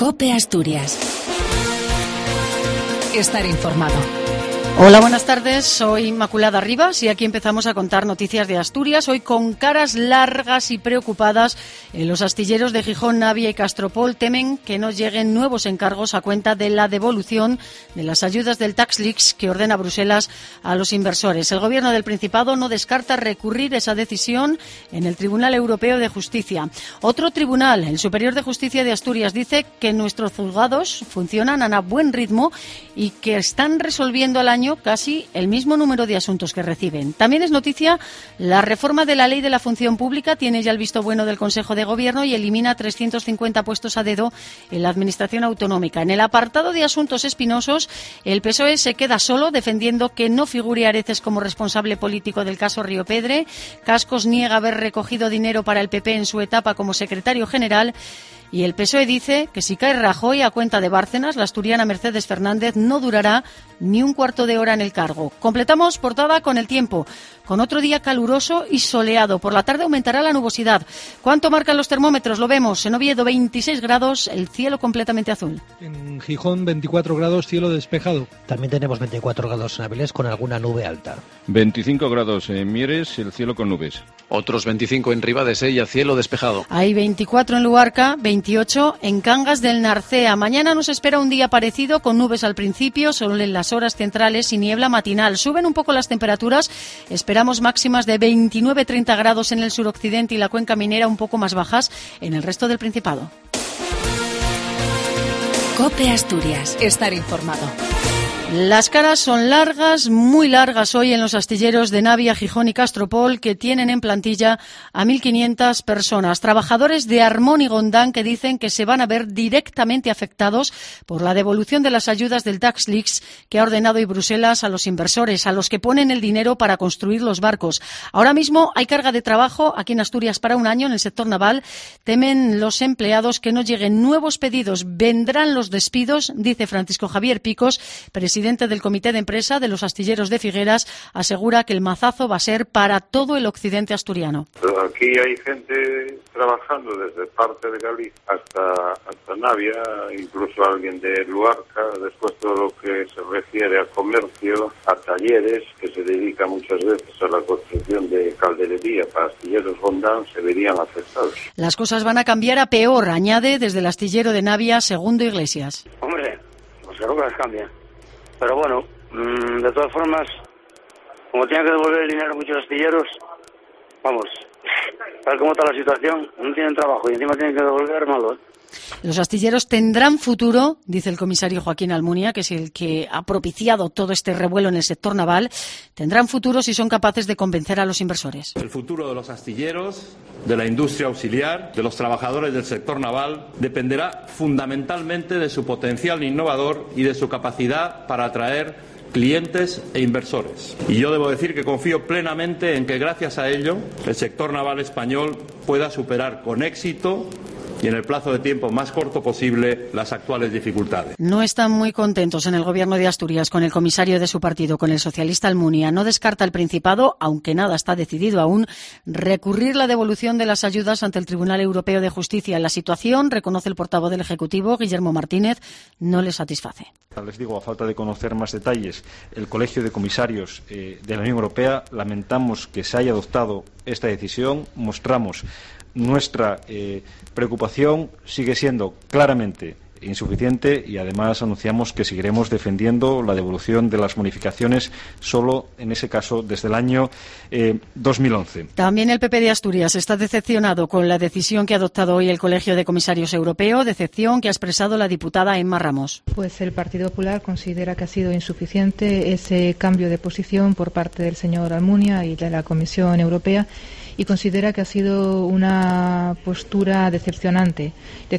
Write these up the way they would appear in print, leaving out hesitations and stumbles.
COPE Asturias. Estar informado. Hola, buenas tardes. Soy Inmaculada Rivas y aquí empezamos a contar noticias de Asturias. Hoy con caras largas y preocupadas, los astilleros de Gijón, Navia y Castropol temen que no lleguen nuevos encargos a cuenta de la devolución de las ayudas del Tax Leaks que ordena Bruselas a los inversores. El Gobierno del Principado no descarta recurrir esa decisión en el Tribunal Europeo de Justicia. Otro tribunal, el Superior de Justicia de Asturias, dice que nuestros juzgados funcionan a buen ritmo y que están resolviendo al año casi el mismo número de asuntos que reciben. También es noticia la reforma de la Ley de la Función Pública. Tiene ya el visto bueno del Consejo de Gobierno y elimina 350 puestos a dedo en la Administración autonómica. En el apartado de asuntos espinosos, el PSOE se queda solo defendiendo que no figure Areces como responsable político del caso Río Pedre. Cascos niega haber recogido dinero para el PP en su etapa como secretario general. Y el PSOE dice que si cae Rajoy a cuenta de Bárcenas, la asturiana Mercedes Fernández no durará ni un cuarto de hora en el cargo. Completamos portada con el tiempo, con otro día caluroso y soleado. Por la tarde aumentará la nubosidad. ¿Cuánto marcan los termómetros? Lo vemos. En Oviedo 26 grados, el cielo completamente azul. En Gijón 24 grados, cielo despejado. También tenemos 24 grados en Avilés con alguna nube alta. 25 grados en Mieres, el cielo con nubes. Otros 25 en Ribadesella, cielo despejado. Hay 24 en Luarca, 28 en Cangas del Narcea. Mañana nos espera un día parecido, con nubes al principio, solo en las horas centrales y niebla matinal. Suben un poco las temperaturas, esperamos máximas de 29-30 grados en el suroccidente y la cuenca minera, un poco más bajas en el resto del Principado. COPE Asturias. Estar informado. Las caras son largas, muy largas hoy en los astilleros de Navia, Gijón y Castropol, que tienen en plantilla a 1.500 personas. Trabajadores de Armón y Gondán que dicen que se van a ver directamente afectados por la devolución de las ayudas del Tax Leaks que ha ordenado hoy Bruselas a los inversores, a los que ponen el dinero para construir los barcos. Ahora mismo hay carga de trabajo aquí en Asturias para un año en el sector naval. Temen los empleados que no lleguen nuevos pedidos. Vendrán los despidos, dice Francisco Javier Picos, presidente del Comité de Empresa de los Astilleros de Figueras. Asegura que el mazazo va a ser para todo el occidente asturiano. Pero aquí hay gente trabajando desde parte de Galicia hasta Navia, incluso alguien de Luarca, después todo lo que se refiere a comercio, a talleres, que se dedica muchas veces a la construcción de calderería para astilleros Gondán, se verían afectados. Las cosas van a cambiar a peor, añade desde el astillero de Navia, Segundo Iglesias. Hombre, pues claro que las cambia. Pero bueno, de todas formas, como tienen que devolver el dinero a muchos astilleros, vamos, tal como está la situación, no tienen trabajo y encima tienen que devolver, malo, ¿eh? Los astilleros tendrán futuro, dice el comisario Joaquín Almunia, que es el que ha propiciado todo este revuelo en el sector naval. Tendrán futuro si son capaces de convencer a los inversores. El futuro de los astilleros, de la industria auxiliar, de los trabajadores del sector naval, dependerá fundamentalmente de su potencial innovador y de su capacidad para atraer clientes e inversores. Y yo debo decir que confío plenamente en que gracias a ello el sector naval español pueda superar con éxito y en el plazo de tiempo más corto posible las actuales dificultades. No están muy contentos en el Gobierno de Asturias con el comisario de su partido, con el socialista Almunia. No descarta el Principado, aunque nada está decidido aún, recurrir la devolución de las ayudas ante el Tribunal Europeo de Justicia. La situación, reconoce el portavoz del Ejecutivo, Guillermo Martínez, no le satisface. Les digo, a falta de conocer más detalles, el Colegio de Comisarios de la Unión Europea, lamentamos que se haya adoptado esta decisión, mostramos nuestra preocupación, sigue siendo claramente insuficiente y además anunciamos que seguiremos defendiendo la devolución de las bonificaciones solo en ese caso desde el año 2011. También el PP de Asturias está decepcionado con la decisión que ha adoptado hoy el Colegio de Comisarios Europeo, decepción que ha expresado la diputada Emma Ramos. Pues el Partido Popular considera que ha sido insuficiente ese cambio de posición por parte del señor Almunia y de la Comisión Europea, y considera que ha sido una postura decepcionante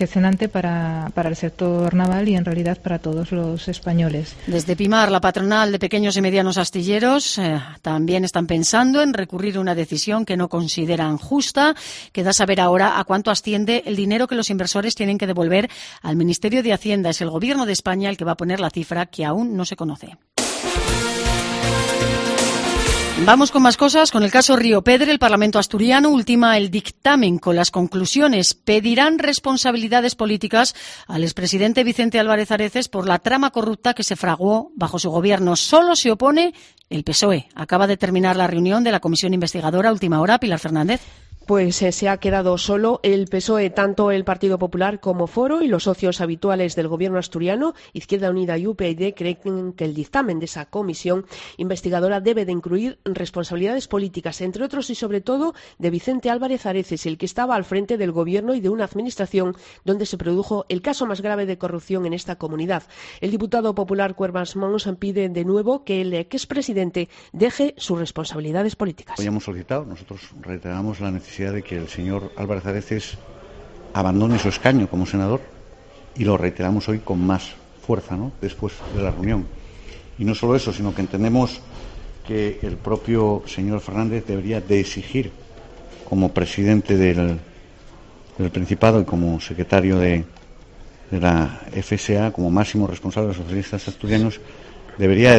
para el sector naval y en realidad para todos los españoles. Desde Pimar, la patronal de pequeños y medianos astilleros, también están pensando en recurrir a una decisión que no consideran justa. Queda saber ahora a cuánto asciende el dinero que los inversores tienen que devolver al Ministerio de Hacienda. Es el Gobierno de España el que va a poner la cifra, que aún no se conoce. Vamos con más cosas. Con el caso Río Pedre, el Parlamento asturiano ultima el dictamen con las conclusiones. Pedirán responsabilidades políticas al expresidente Vicente Álvarez Areces por la trama corrupta que se fraguó bajo su gobierno. Solo se opone el PSOE. Acaba de terminar la reunión de la comisión investigadora. Última hora, Pilar Fernández. Pues se ha quedado solo el PSOE, tanto el Partido Popular como Foro y los socios habituales del gobierno asturiano, Izquierda Unida y UPyD, creen que el dictamen de esa comisión investigadora debe de incluir responsabilidades políticas, entre otros y sobre todo de Vicente Álvarez Areces, el que estaba al frente del gobierno y de una administración donde se produjo el caso más grave de corrupción en esta comunidad. El diputado popular Cuervas Mons pide de nuevo que el expresidente deje sus responsabilidades políticas. Hoy hemos solicitado, nosotros reiteramos la necesidad de que el señor Álvarez Areces abandone su escaño como senador y lo reiteramos hoy con más fuerza, ¿no?, después de la reunión. Y no solo eso, sino que entendemos que el propio señor Fernández debería de exigir, como presidente del Principado y como secretario de la FSA, como máximo responsable de los socialistas asturianos, debería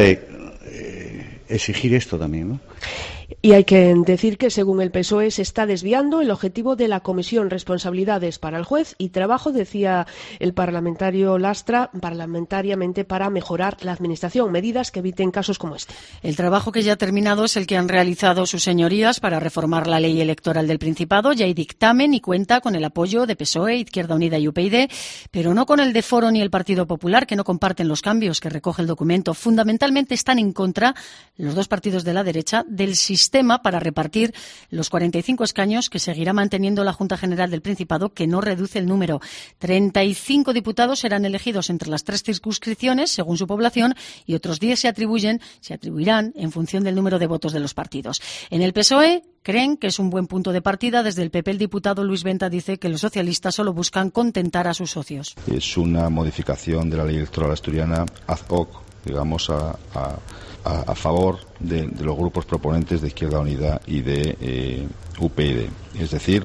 de exigir esto también, ¿no? Y hay que decir que, según el PSOE, se está desviando el objetivo de la comisión, responsabilidades para el juez y trabajo, decía el parlamentario Lastra, parlamentariamente para mejorar la administración, medidas que eviten casos como este. El trabajo que ya ha terminado es el que han realizado sus señorías para reformar la ley electoral del Principado. Ya hay dictamen y cuenta con el apoyo de PSOE, Izquierda Unida y UPyD, pero no con el de Foro ni el Partido Popular, que no comparten los cambios que recoge el documento. Fundamentalmente están en contra, los dos partidos de la derecha, del sistema para repartir los 45 escaños que seguirá manteniendo la Junta General del Principado, que no reduce el número. 35 diputados serán elegidos entre las 3 circunscripciones, según su población, y otros 10 se atribuirán en función del número de votos de los partidos. En el PSOE creen que es un buen punto de partida. Desde el PP, el diputado Luis Venta dice que los socialistas solo buscan contentar a sus socios. Es una modificación de la ley electoral asturiana ad hoc, digamos, a favor de los grupos proponentes de Izquierda Unida y de UPyD. Es decir,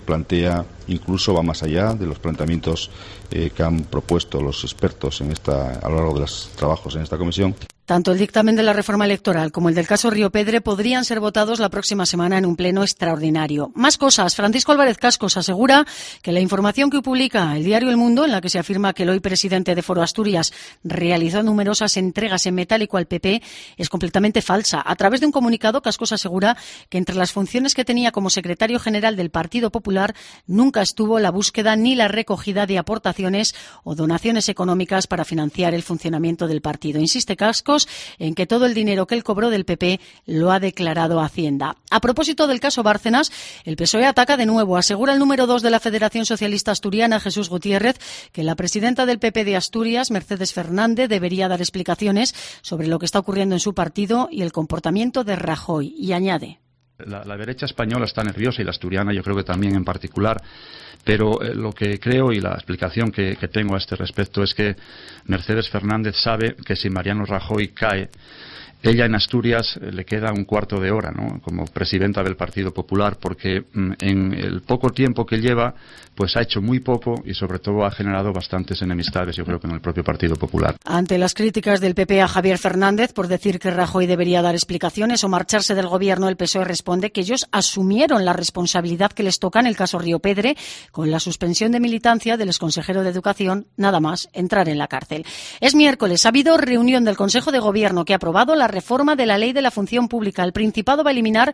va más allá de los planteamientos que han propuesto los expertos a lo largo de los trabajos en esta comisión. Tanto el dictamen de la reforma electoral como el del caso Río Pedre podrían ser votados la próxima semana en un pleno extraordinario. Más cosas. Francisco Álvarez Cascos asegura que la información que publica el diario El Mundo, en la que se afirma que el hoy presidente de Foro Asturias realizó numerosas entregas en metálico al PP, es completamente falsa. A través de un comunicado, Cascos asegura que entre las funciones que tenía como secretario general del Partido Popular nunca estuvo la búsqueda ni la recogida de aportaciones o donaciones económicas para financiar el funcionamiento del partido. Insiste Cascos en que todo el dinero que él cobró del PP lo ha declarado a Hacienda. A propósito del caso Bárcenas, el PSOE ataca de nuevo. Asegura el número 2 de la Federación Socialista Asturiana, Jesús Gutiérrez, que la presidenta del PP de Asturias, Mercedes Fernández, debería dar explicaciones sobre lo que está ocurriendo en su partido y el comportamiento de Rajoy. Y añade: La derecha española está nerviosa y la asturiana yo creo que también en particular, pero lo que creo y la explicación que tengo a este respecto es que Mercedes Fernández sabe que si Mariano Rajoy cae, ella en Asturias le queda un cuarto de hora, ¿no?, como presidenta del Partido Popular, porque en el poco tiempo que lleva, pues ha hecho muy poco y sobre todo ha generado bastantes enemistades, yo creo que en el propio Partido Popular. Ante las críticas del PP a Javier Fernández por decir que Rajoy debería dar explicaciones o marcharse del gobierno, el PSOE responde que ellos asumieron la responsabilidad que les toca en el caso Río Pedre, con la suspensión de militancia del exconsejero de Educación, nada más entrar en la cárcel. Es miércoles, ha habido reunión del Consejo de Gobierno que ha aprobado la reforma de la Ley de la Función Pública. El Principado va a eliminar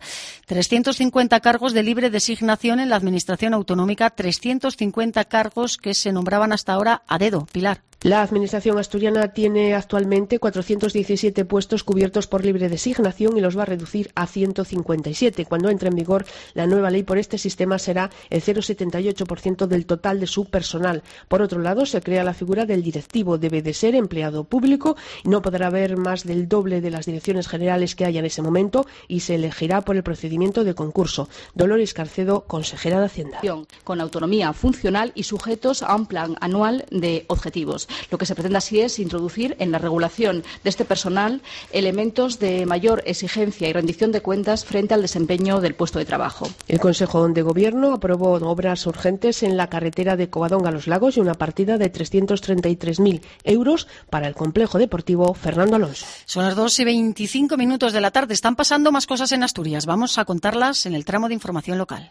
350 cargos de libre designación en la Administración Autonómica, 350 cargos que se nombraban hasta ahora a dedo. Pilar. La Administración asturiana tiene actualmente 417 puestos cubiertos por libre designación y los va a reducir a 157. Cuando entre en vigor la nueva ley por este sistema será el 0,78% del total de su personal. Por otro lado, se crea la figura del directivo. Debe de ser empleado público y no podrá haber más del doble de las direcciones generales que haya en ese momento y se elegirá por el procedimiento de concurso. Dolores Carcedo, consejera de Hacienda. Con autonomía funcional y sujetos a un plan anual de objetivos. Lo que se pretende así es introducir en la regulación de este personal elementos de mayor exigencia y rendición de cuentas frente al desempeño del puesto de trabajo. El Consejo de Gobierno aprobó obras urgentes en la carretera de Covadonga a Los Lagos y una partida de 333.000 euros para el complejo deportivo Fernando Alonso. Son las 2:25 de la tarde. Están pasando más cosas en Asturias. Vamos a contarlas en el tramo de información local.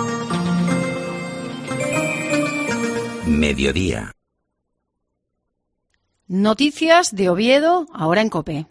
Mediodía. Noticias de Oviedo, ahora en COPE.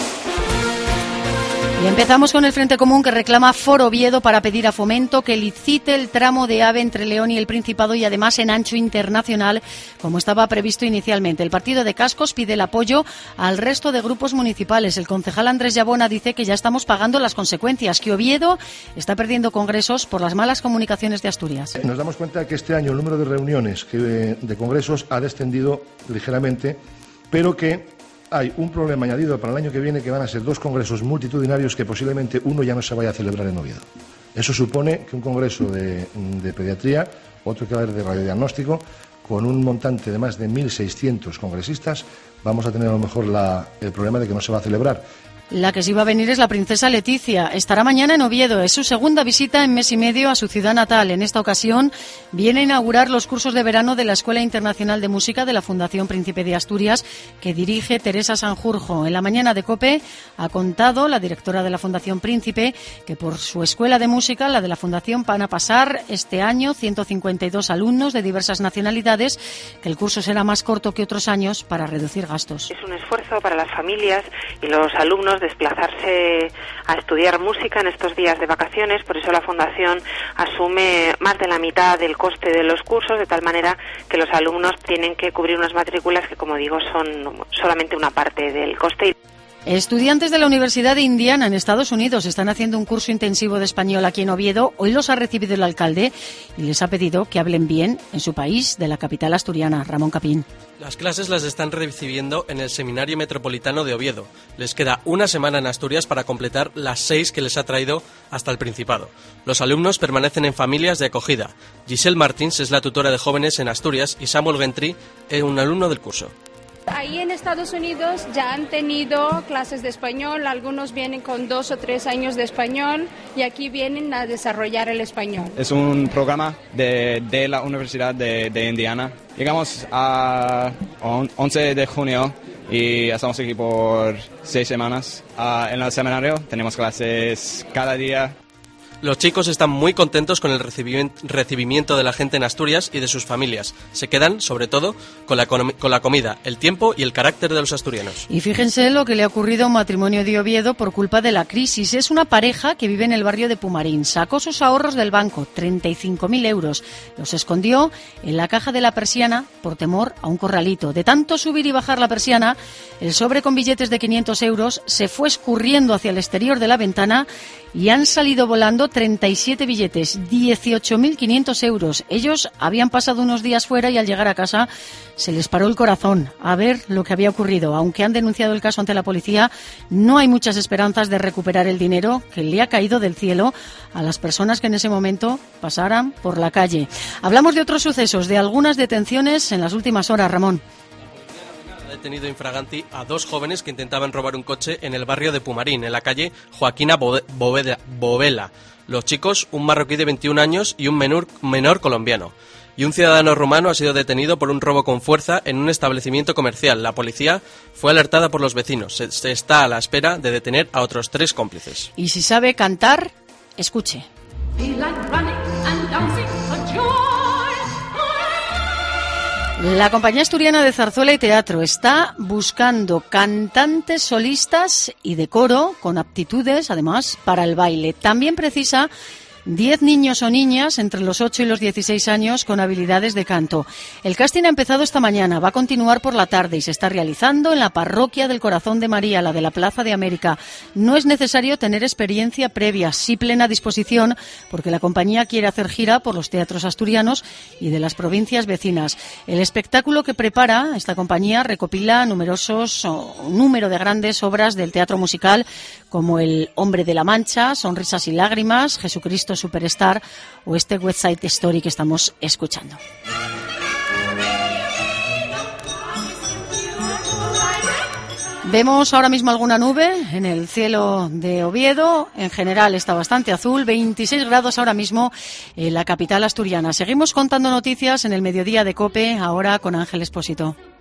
Y empezamos con el Frente Común, que reclama Foro Oviedo para pedir a Fomento que licite el tramo de AVE entre León y el Principado y además en ancho internacional, como estaba previsto inicialmente. El partido de Cascos pide el apoyo al resto de grupos municipales. El concejal Andrés Llabona dice que ya estamos pagando las consecuencias, que Oviedo está perdiendo congresos por las malas comunicaciones de Asturias. Nos damos cuenta que este año el número de reuniones de congresos ha descendido ligeramente, pero que hay un problema añadido para el año que viene, que van a ser 2 congresos multitudinarios que posiblemente uno ya no se vaya a celebrar en Oviedo. Eso supone que un congreso de pediatría, otro que va a haber de radiodiagnóstico, con un montante de más de 1.600 congresistas, vamos a tener a lo mejor el problema de que no se va a celebrar. La que sí va a venir es la princesa Leticia. Estará mañana en Oviedo. Es su segunda visita en mes y medio a su ciudad natal. En esta ocasión viene a inaugurar los cursos de verano de la Escuela Internacional de Música de la Fundación Príncipe de Asturias, que dirige Teresa Sanjurjo. En la mañana de COPE ha contado la directora de la Fundación Príncipe que por su escuela de música, la de la Fundación, van a pasar este año 152 alumnos de diversas nacionalidades, que el curso será más corto que otros años para reducir gastos. Es un esfuerzo para las familias y los alumnos desplazarse a estudiar música en estos días de vacaciones, por eso la Fundación asume más de la mitad del coste de los cursos, de tal manera que los alumnos tienen que cubrir unas matrículas que, como digo, son solamente una parte del coste. Estudiantes de la Universidad de Indiana en Estados Unidos están haciendo un curso intensivo de español aquí en Oviedo. Hoy los ha recibido el alcalde y les ha pedido que hablen bien en su país, de la capital asturiana. Ramón Capín. Las clases las están recibiendo en el Seminario Metropolitano de Oviedo. Les queda una semana en Asturias para completar las 6 que les ha traído hasta el Principado. Los alumnos permanecen en familias de acogida. Giselle Martins es la tutora de jóvenes en Asturias y Samuel Gentry es un alumno del curso. Ahí en Estados Unidos ya han tenido clases de español, algunos vienen con 2 o 3 años de español y aquí vienen a desarrollar el español. Es un programa de la Universidad de Indiana. Llegamos a 11 de junio y estamos aquí por 6 semanas. En el seminario tenemos clases cada día. Los chicos están muy contentos con el recibimiento de la gente en Asturias y de sus familias. Se quedan, sobre todo, con la comida, el tiempo y el carácter de los asturianos. Y fíjense lo que le ha ocurrido a un matrimonio de Oviedo por culpa de la crisis. Es una pareja que vive en el barrio de Pumarín. Sacó sus ahorros del banco, 35.000 euros. Los escondió en la caja de la persiana por temor a un corralito. De tanto subir y bajar la persiana, el sobre con billetes de 500 euros se fue escurriendo hacia el exterior de la ventana y han salido volando 37 billetes, 18.500 euros. Ellos habían pasado unos días fuera y al llegar a casa se les paró el corazón a ver lo que había ocurrido. Aunque han denunciado el caso ante la policía, no hay muchas esperanzas de recuperar el dinero que le ha caído del cielo a las personas que en ese momento pasaran por la calle. Hablamos de otros sucesos, de algunas detenciones en las últimas horas, Ramón. Detenido infraganti a 2 jóvenes que intentaban robar un coche en el barrio de Pumarín, en la calle Joaquina Bovela. Los chicos, un marroquí de 21 años y un menor colombiano. Y un ciudadano rumano ha sido detenido por un robo con fuerza en un establecimiento comercial. La policía fue alertada por los vecinos. Se está a la espera de detener a otros 3 cómplices. Y si sabe cantar, escuche. La compañía asturiana de zarzuela y teatro está buscando cantantes solistas y de coro con aptitudes, además, para el baile. También precisa 10 niños o niñas entre los 8 y los 16 años con habilidades de canto. El casting ha empezado esta mañana, va a continuar por la tarde y se está realizando en la Parroquia del Corazón de María, la de la Plaza de América. No es necesario tener experiencia previa, sí plena disposición, porque la compañía quiere hacer gira por los teatros asturianos y de las provincias vecinas. El espectáculo que prepara esta compañía recopila un número de grandes obras del teatro musical, como El Hombre de la Mancha, Sonrisas y Lágrimas, Jesucristo Superstar o este West Side Story que estamos escuchando. Vemos ahora mismo alguna nube en el cielo de Oviedo. En general está bastante azul. 26 grados ahora mismo en la capital asturiana. Seguimos contando noticias en el mediodía de COPE, ahora con Ángel Expósito.